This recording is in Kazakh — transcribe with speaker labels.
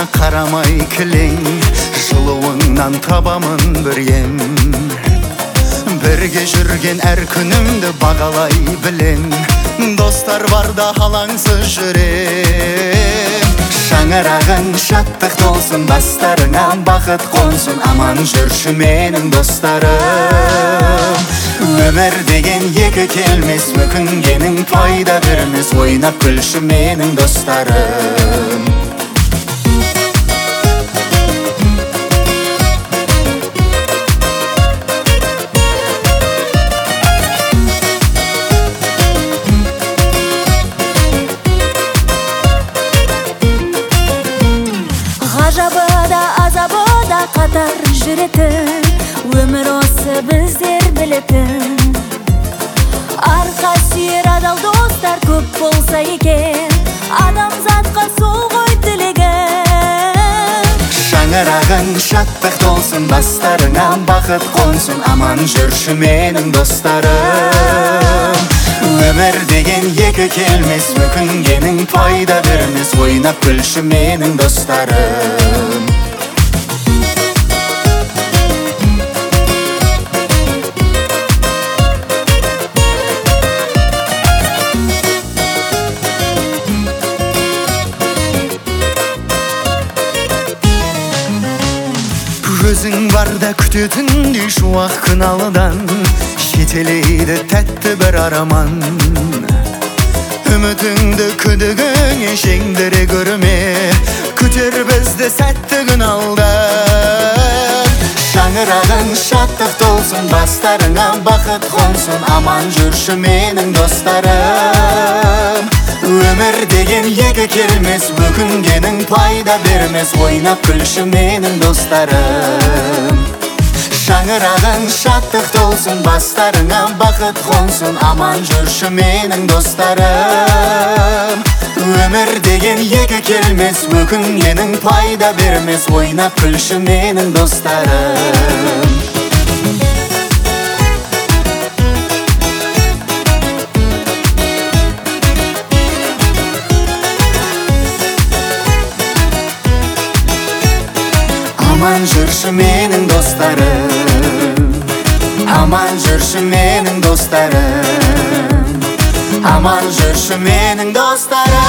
Speaker 1: қарамай кілең, жылуыңнан табамын бір ем. Бірге жүрген әр күнімді бағалай білем, достар барда алаңсыз жүрем. Шаңырағың шаттық толсын, бастарыңа бақыт қонсын, аман жүрші менің достарым. Өмір деген екі келмес, өкінгенің пайда бермес, ойнап күлші менің достарым.
Speaker 2: Ғажабы да азабы да қатар жүретін, өмір осы біздер білетін. Арқа сүйер адал достар көп болса екен, адамзатқа сол ғой тілегім.
Speaker 1: Шаңырағың шаттық толсын, бастарыңа бақыт қонсын, аман жүрші менің достарым. Өмір деген екі келмес, өкінгенің пайда бермес, ойнап күлші менің достарым. Өзің барда күтетіндей шуақ күн алыдан, жетелейді тәтті бір араман. Үмітіңді күдігіңе жеңдіре көрме, күтер бізді сәтті күн алдан. Шаңырағың шаттық толсын, бастарыңа бақыт қонсын, аман жүрші менің достарым. Өмір деген екі келмес, өкінгенің пайда бермес, ойнап күлші менің достарым. Шаңырағың шаттық толсын, бастарыңа бақыт қонсын, аман жүрші менің достарым. Өмір деген екі келмес, өкінгенің пайда бермес, ойнап күлші менің достарым. Аман жүрші менің достарым, аман жүрші менің достарым, аман жүрші менің достарым.